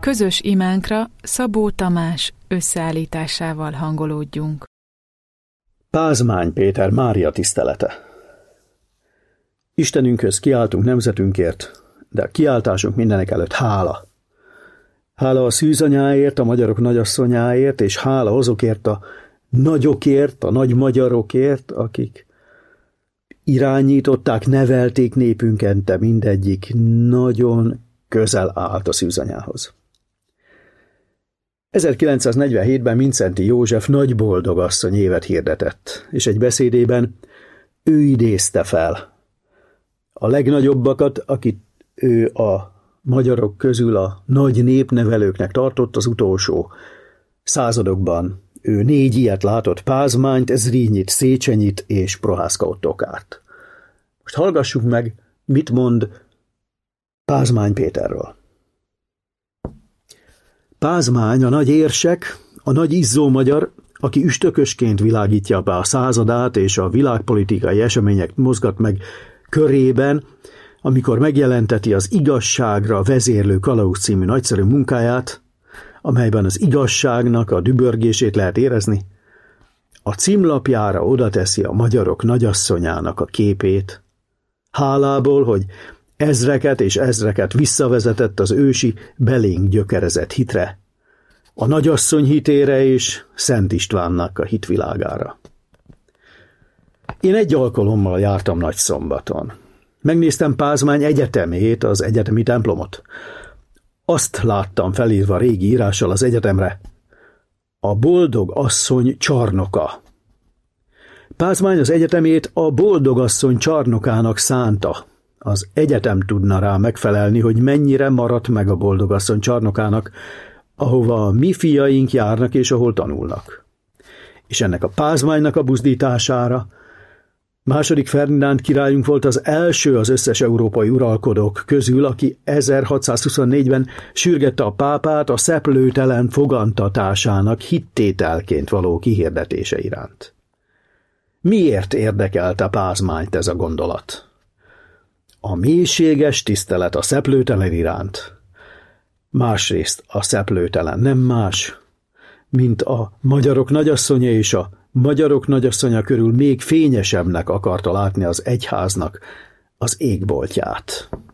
Közös imánkra Szabó Tamás összeállításával hangolódjunk. Pázmány Péter Mária tisztelete. Istenünkhöz kiáltunk nemzetünkért, de a kiáltásunk mindenekelőtt hála. Hála a szűzanyáért, a magyarok nagyasszonyáért, és hála azokért a nagyokért, a nagy magyarokért, akik irányították, nevelték népünket, de mindegyik nagyon közel állt a szűzanyához. 1947-ben Mindszenty József nagy boldogasszony évet hirdetett, és egy beszédében ő idézte fel a legnagyobbakat, akit ő a magyarok közül a nagy népnevelőknek tartott az utolsó századokban. Ő 4 ilyet látott: Pázmányt, Zrínit, Széchenyit és Prohászka Ottokárt. Most hallgassuk meg, mit mond Pázmány Péterről. Pázmány a nagy érsek, a nagy izzó magyar, aki üstökösként világítja be a századát és a világpolitikai események mozgat meg körében, amikor megjelenteti az Igazságra vezérlő kalauz című nagyszerű munkáját, amelyben az igazságnak a dübörgését lehet érezni, a címlapjára odateszi a magyarok nagyasszonyának a képét, hálából, hogy ezreket és ezreket visszavezetett az ősi belénk gyökerezett hitre, a nagyasszony hitére és Szent Istvánnak a hitvilágára. Én egy alkalommal jártam Nagyszombaton. Megnéztem Pázmány egyetemét, az egyetemi templomot. Azt láttam felírva régi írással az egyetemre: a boldog asszony csarnoka. Pázmány az egyetemét a boldog asszony csarnokának szánta. Az egyetem tudna rá megfelelni, hogy mennyire maradt meg a boldog asszony csarnokának, ahova a mi fiaink járnak és ahol tanulnak. És ennek a Pázmánynak a buzdítására II. Ferdinánd királyunk volt az első az összes európai uralkodók közül, aki 1624-ben sürgette a pápát a szeplőtelen fogantatásának hittételként való kihirdetése iránt. Miért érdekelte Pázmányt ez a gondolat? A mélységes tisztelet a szeplőtelen iránt. Másrészt a szeplőtelen nem más, mint a magyarok nagyasszonya, és a magyarok nagyasszonya körül még fényesebbnek akarta látni az egyháznak az égboltját.